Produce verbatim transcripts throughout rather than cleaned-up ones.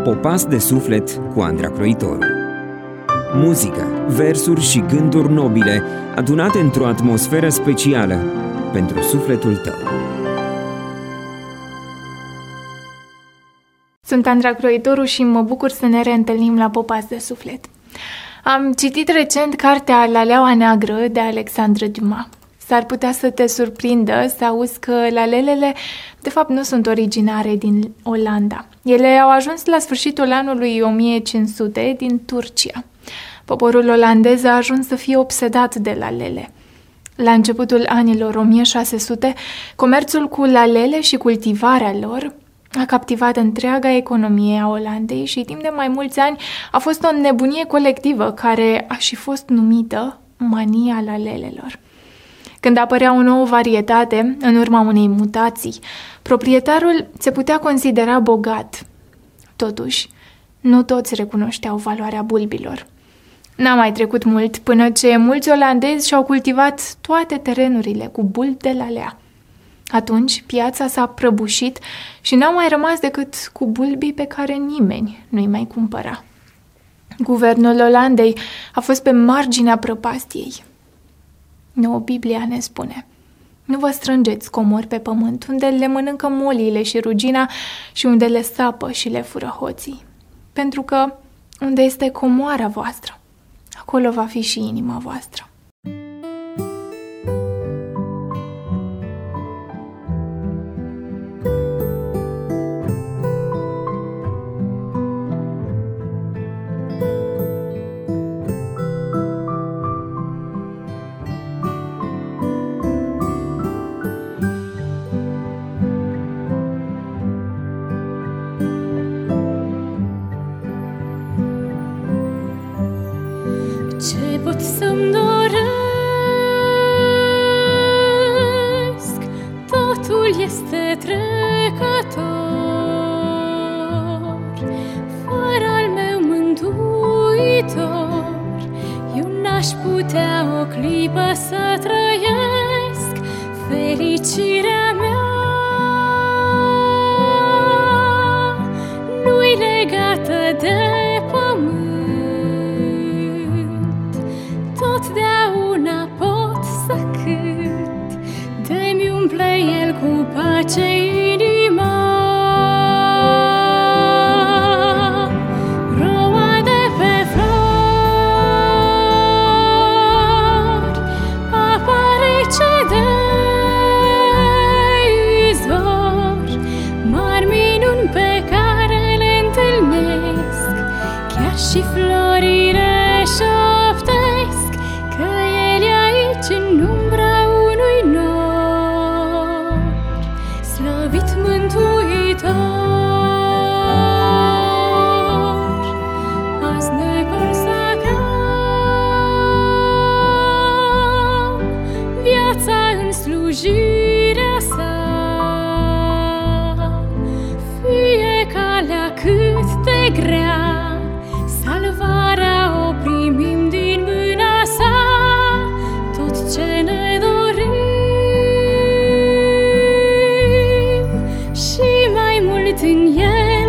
Popas de suflet cu Andra Croitoru. Muzică, versuri și gânduri nobile adunate într-o atmosferă specială pentru sufletul tău. Sunt Andra Croitoru și mă bucur să ne reîntâlnim la Popas de suflet. Am citit recent cartea Laleaua Neagră de Alexandre Dumas. S-ar putea să te surprindă să auzi că lalelele de fapt nu sunt originare din Olanda. Ele au ajuns la sfârșitul anului o mie cinci sute din Turcia. Poporul olandez a ajuns să fie obsedat de lalele. La începutul anilor o mie șase sute, comerțul cu lalele și cultivarea lor a captivat întreaga economie a Olandei și timp de mai mulți ani a fost o nebunie colectivă care a și fost numită mania lalelelor. Când apărea o nouă varietate, în urma unei mutații, proprietarul se putea considera bogat. Totuși, nu toți recunoșteau valoarea bulbilor. N-a mai trecut mult până ce mulți olandezi și-au cultivat toate terenurile cu bulbi de lalea. Atunci, piața s-a prăbușit și n-a mai rămas decât cu bulbii pe care nimeni nu-i mai cumpăra. Guvernul Olandei a fost pe marginea prăpastiei. Nouă Biblia ne spune: nu vă strângeți comori pe pământ, unde le mănâncă moliile și rugina și unde le sapă și le fură hoții. Pentru că unde este comoara voastră, acolo va fi și inima voastră. Ce pot să-mi doresc? Totul este trecător. Fără al meu mântuitor, eu n-aș putea o clipă să trăiesc. Fericirea mea nu-i legată de pământ. Totdeauna pot să cânt, de-mi umple El cu pace inima. Roa de pe flori, apa rece de izvor, mari minuni pe care le întâlnesc, chiar și florile șoptesc că El e aici în umbra unui nor. Slăvit Mântuitor, azi ne consacrăm viața în slujirea Sa. Fie calea cât de grea, salvarea o primim din mâna Sa. Tot ce ne dorim și mai mult în El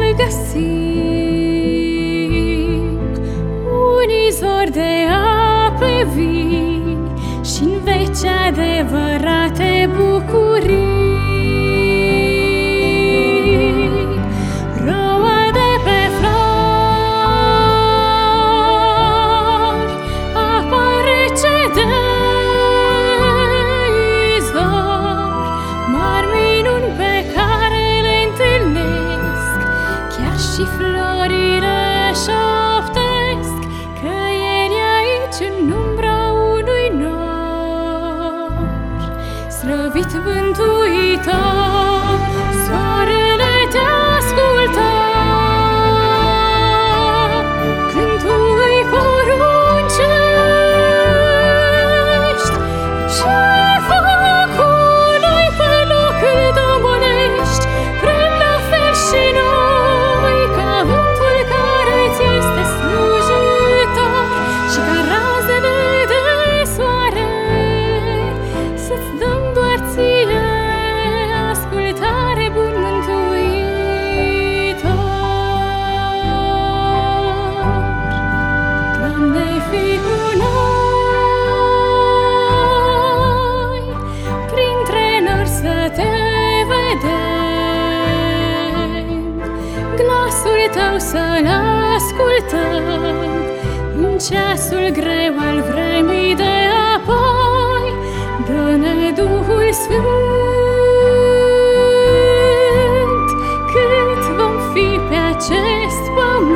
găsim, un izvor de ape vii și-n veci adevărate bucurii. Roa de pe flori, apa rece de izvor, mari minuni pe care le întâlnesc, chiar și florile șoptesc că El e aici în umbra unui nor. Slăvit Mântuitor, soarele te ascultă când tu îi poruncești. Ce focului pe loc îl dombolești, vrem la fel și noi, ca vântul care ți este slujitor și ca razele de soare, să-ți dăm doar ție glasul tău să-l ascultăm în ceasul greu al vremii de apoi. Dă-ne Duhul Sfânt cât vom fi pe acest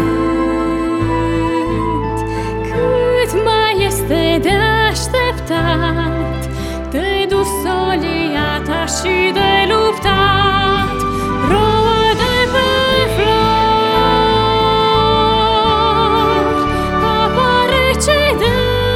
pământ, cât mai este de așteptat, de dus solia ta și de luptat. Rouă de pe flori, apa rece de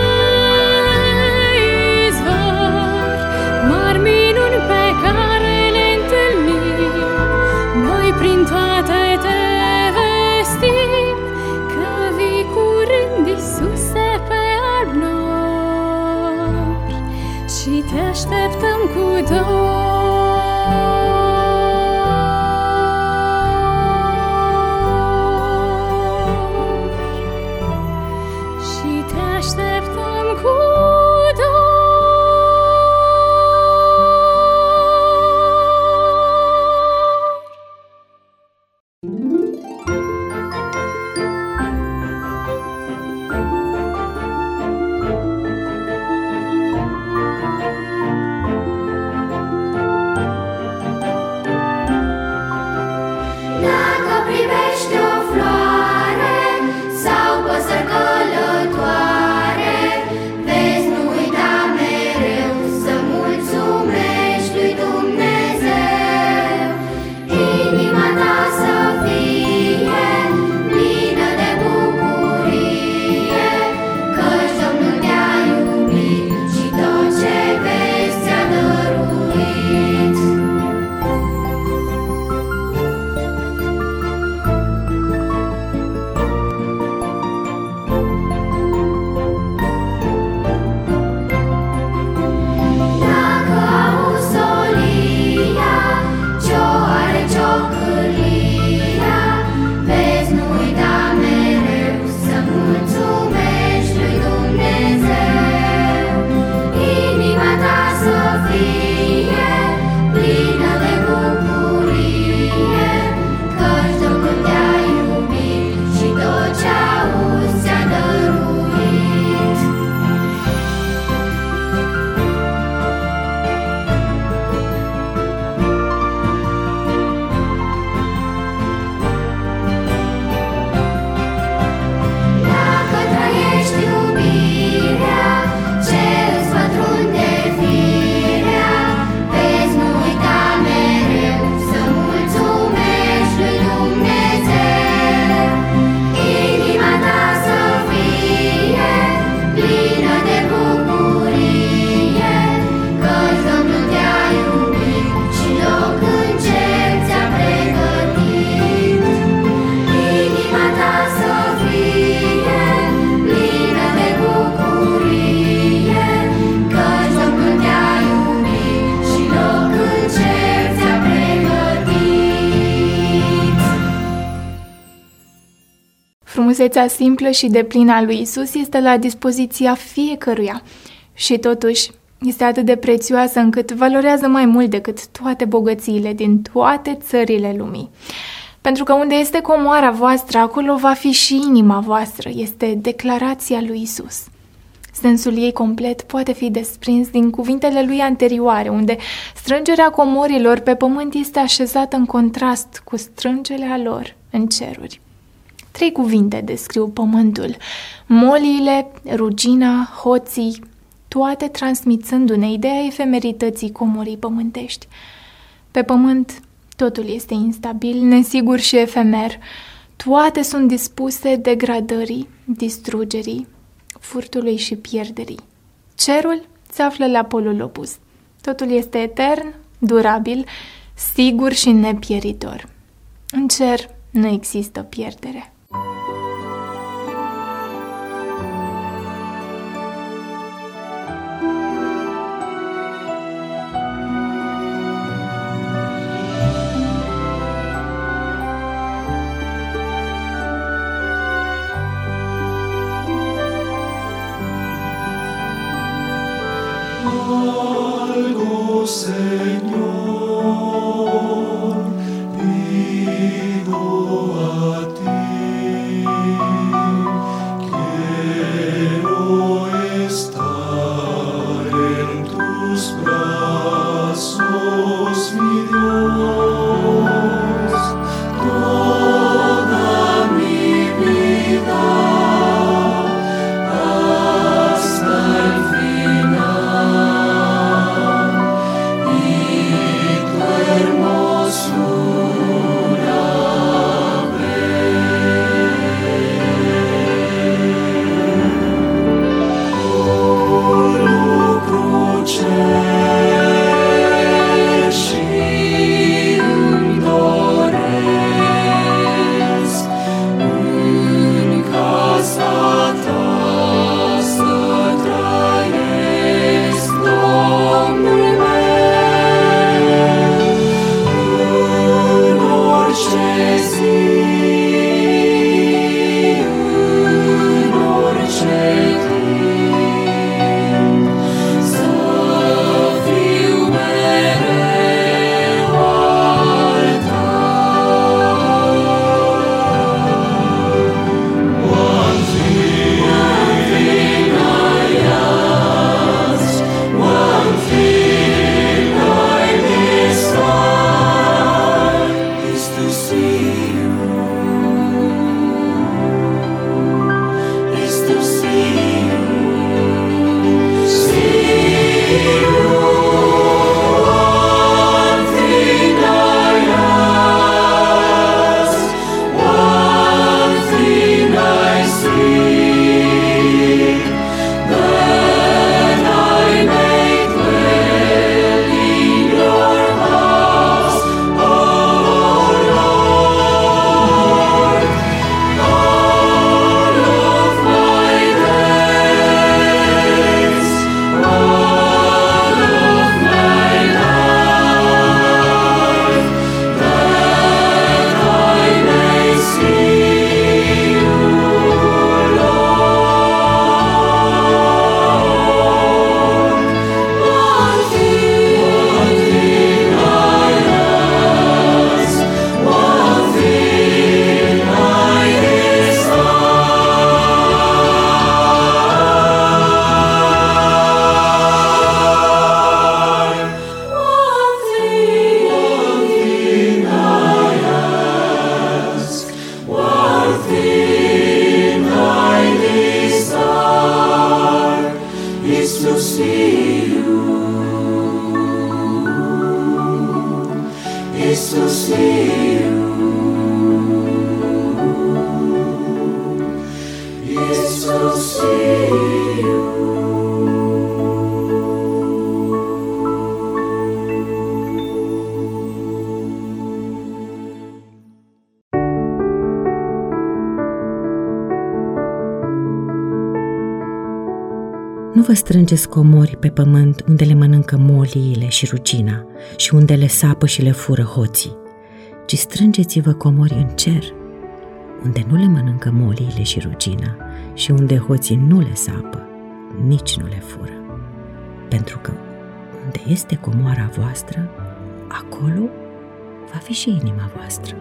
izvor, mari minuni pe care le întâlnim, noi prin toate te vestim, că vii curând, Iisuse, pe al nor, și te așteptăm cu dor. Și te așteptăm cu Dacă privești o floare sau păsări călătoare, vezi, nu uita mereu să mulțumești lui Dumnezeu. Inima ta să fie plină de bucurie, căci Domnul te-a iubit și tot ce vezi ți-a dăruit. Dacă auzi solia ce-o are ciocârlia, vezi, nu uita mereu să mulțumești lui Dumnezeu. Inima ta să fie plină de bucurie, căci Domnul te-a iubit și tot ce auzi ți-a dăruit. Dacă trăiești iubirea ce îți pătrunde firea, vezi, nu uita mereu să mulțumești lui Dumnezeu. Inima ta să fie plină de bucurie, căci Domnul te-a iubit și loc în cer ți-a pregătit. Inima ta să fie plină de bucurie, căci Domnul te-a iubit și loc în cer ți-a pregătit. Frumusețea simplă și deplină a lui Isus este la dispoziția fiecăruia și totuși este atât de prețioasă încât valorează mai mult decât toate bogățiile din toate țările lumii. Pentru că unde este comoara voastră, acolo va fi și inima voastră, este declarația lui Isus. Sensul ei complet poate fi desprins din cuvintele lui anterioare, unde strângerea comorilor pe pământ este așezată în contrast cu strângerea lor în ceruri. Trei cuvinte descriu pământul: moliile, rugina, hoții, toate transmițându-ne ideea efemerității comorii pământești. Pe pământ totul este instabil, nesigur și efemer. Toate sunt dispuse degradării, distrugerii, furtului și pierderii. Cerul se află la polul opus. Totul este etern, durabil, sigur și nepieritor. În cer nu există pierdere. Algo, Señor, pido a Thin highly star is to see you, is to see you, is to see you. Nu vă strângeți comori pe pământ unde le mănâncă moliile și rugina și unde le sapă și le fură hoții, ci strângeți-vă comori în cer, unde nu le mănâncă moliile și rugina și unde hoții nu le sapă, nici nu le fură. Pentru că unde este comoara voastră, acolo va fi și inima voastră.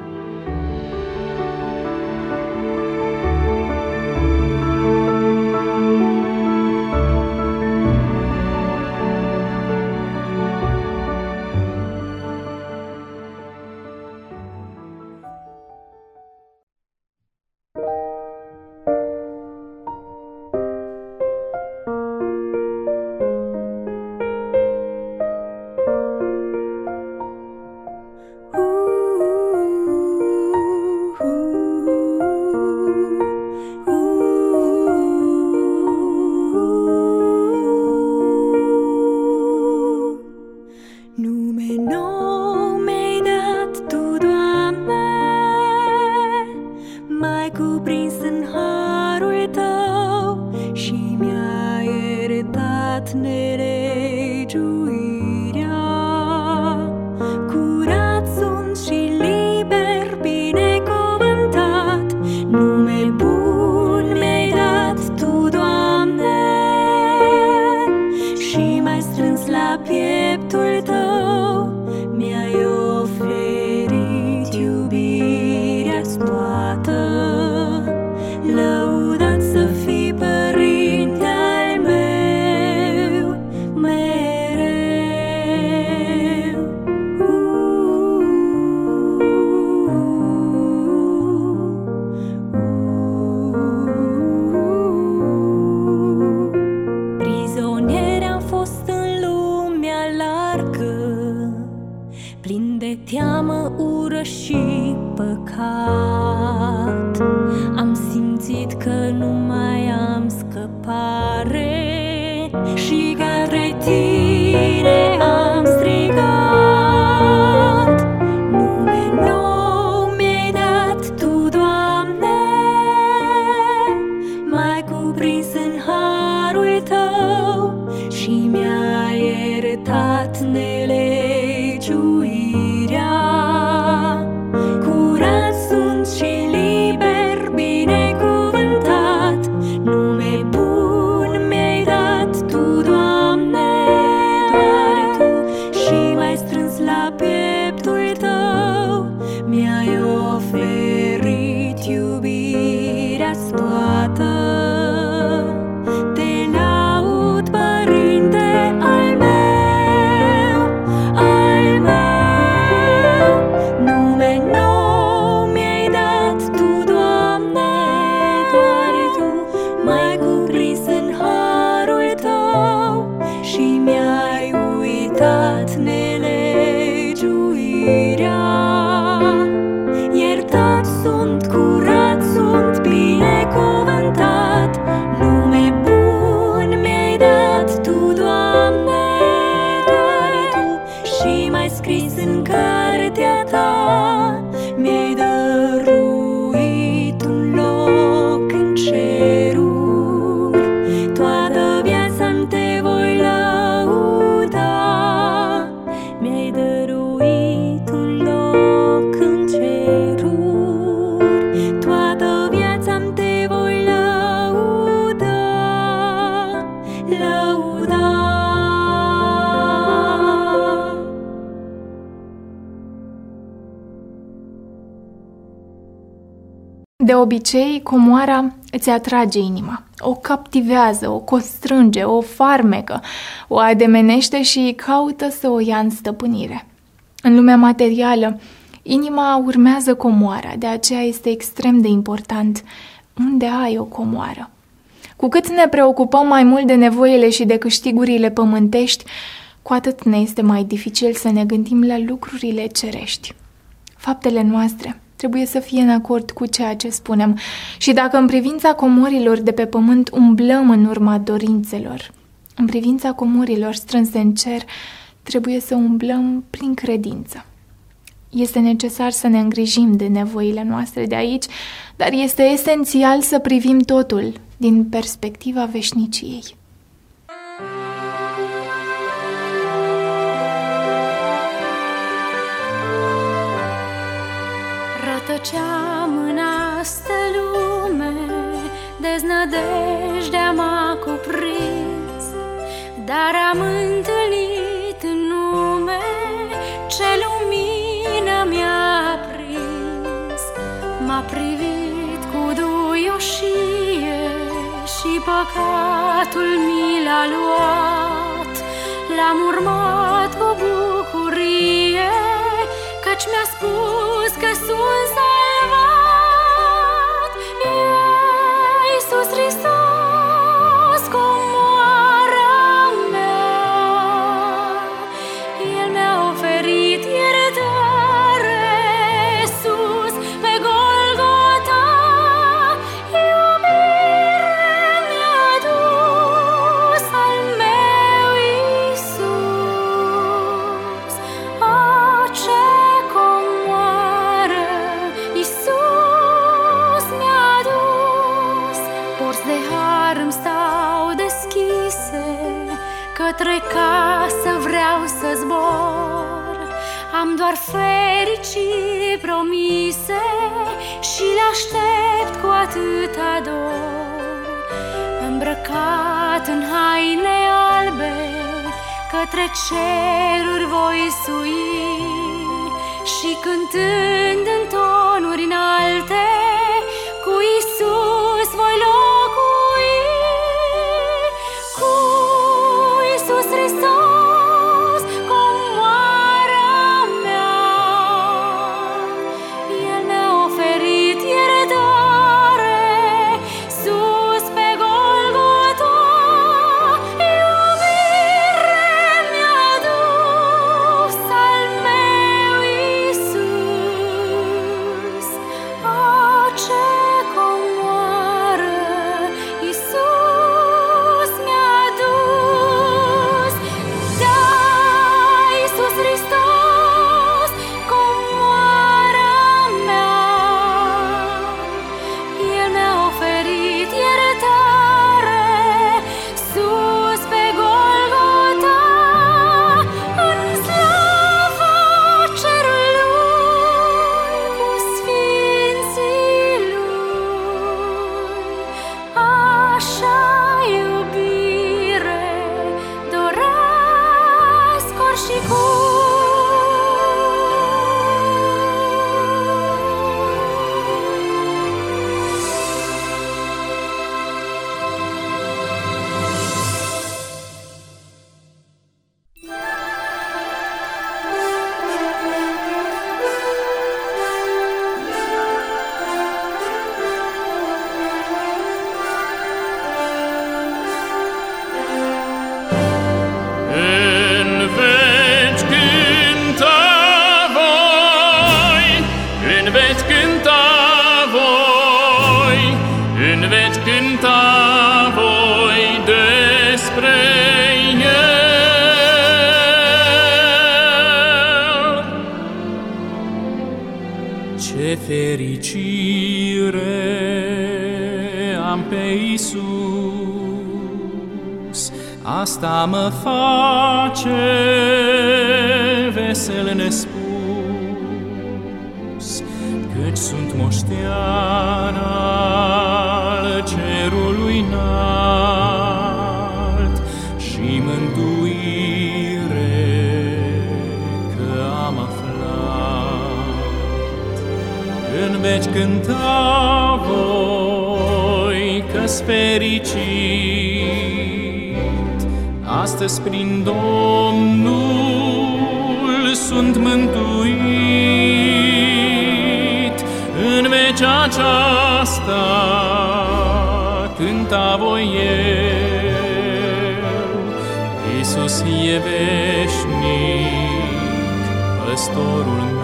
De obicei, comoara îți atrage inima, o captivează, o constrânge, o farmecă, o ademenește și caută să o ia în stăpânire. În lumea materială, Inima urmează comoara, de aceea este extrem de important unde ai o comoară. Cu cât ne preocupăm mai mult de nevoile și de câștigurile pământești, cu atât ne este mai dificil să ne gândim la lucrurile cerești. Faptele noastre trebuie să fie în acord cu ceea ce spunem și dacă în privința comorilor de pe pământ umblăm în urma dorințelor, în privința comorilor strânse în cer, trebuie să umblăm prin credință. Este necesar să ne îngrijim de nevoile noastre de aici, dar este esențial să privim totul din perspectiva veșniciei. Rătăceam în astă lume, deznădejdea m-a cuprins, dar am întâlnit în nume ce lumină mi-a prins. M-a privit cu duioșie și păcatul mi l-a luat. L-am urmat cu bucurie, căci mi-a spus că sunt salvat. Iisus Hristos, comoara mea, El mi-a oferit iertare sus pe Golgota. Iubire mi-a dus al meu Iisus. O, ce comoară Iisus mi-a dus. Porți de har îmi stau deschise, către casă vreau să zbor. Am doar fericiri promise și le aștept cu atâta dor. Îmbrăcat în haine albe, către ceruri voi sui și cântând în tonuri înalte, cu Iisus voi locui. Cu Iisus Hristos, comoara mea, El mi-a oferit iertare sus pe Golgota. Iubire mi-a dus al meu Iisus. O, ce comoară Iisus mi-a dus. Da, Iisus Hristos, comoara mea, El mi-a oferit iertare sus pe Golgota. În slava cerului cu sfinții Lui, așa iubire doresc oricum. În veci cânta voi, în veci cânta voi, în veci cânta voi despre El. Ce fericire am pe Iisus, asta mă face vesel nespus, căci sunt moștean al cerului înalt și mântuire că am aflat. În veci cânta voi că-s fericit, astăzi prin Domnul sunt mântuit. aceasta cânta voi eu. Iisus e veșnic, păstorul meu.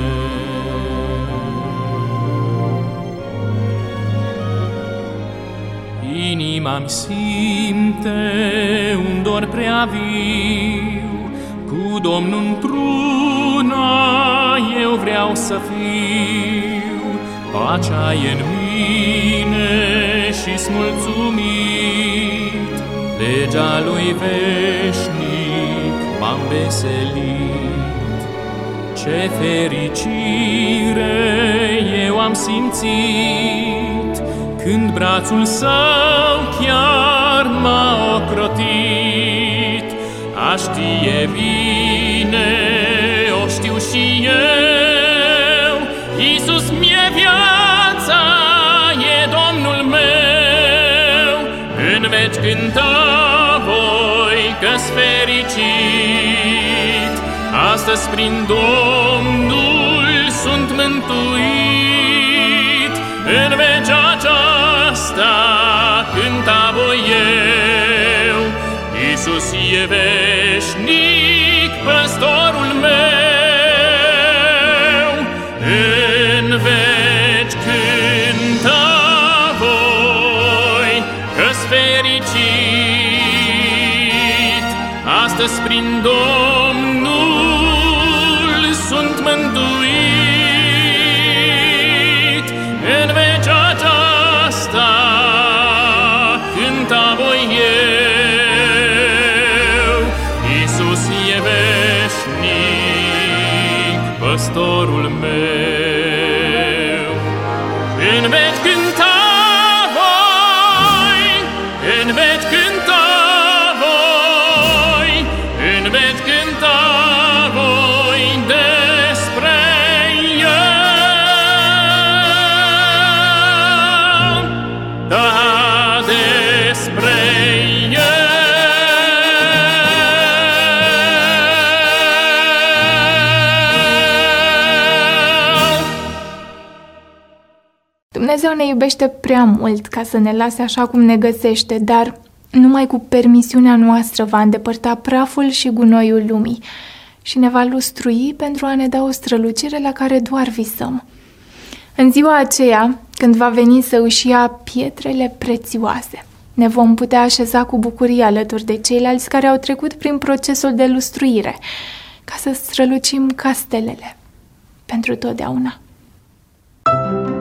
Inima-mi simte un dor prea viu, cu Domnul într-una eu vreau să fiu. Pacea e în mine și-s mulțumit, legea lui veșnic m-am veselit. Ce fericire eu am simțit, când brațul său chiar m-a ocrotit. A știe bine, o știu și eu, Iisus mi-e viața, e Domnul meu. În veci cânta voi că-s fericit, astăzi prin Domnul sunt mântuit. În veci aceasta cânta voi eu, Iisus e veșnic, păstorul meu. În veci cânta voi că-s fericit, astăzi prin Domnul sunt mântuit. În veci aceasta cânta voi eu, Iisus e veșnic, păstorul meu. În veci cânta voi, în veci cânta voi, în veci cânta voi despre el. Da, despre el. Dumnezeu ne iubește prea mult ca să ne lase așa cum ne găsește, dar numai cu permisiunea noastră va îndepărta praful și gunoiul lumii și ne va lustrui pentru a ne da o strălucire la care doar visăm. În ziua aceea, când va veni să își ia pietrele prețioase, ne vom putea așeza cu bucurie alături de ceilalți care au trecut prin procesul de lustruire, ca să strălucim ca stelele pentru totdeauna.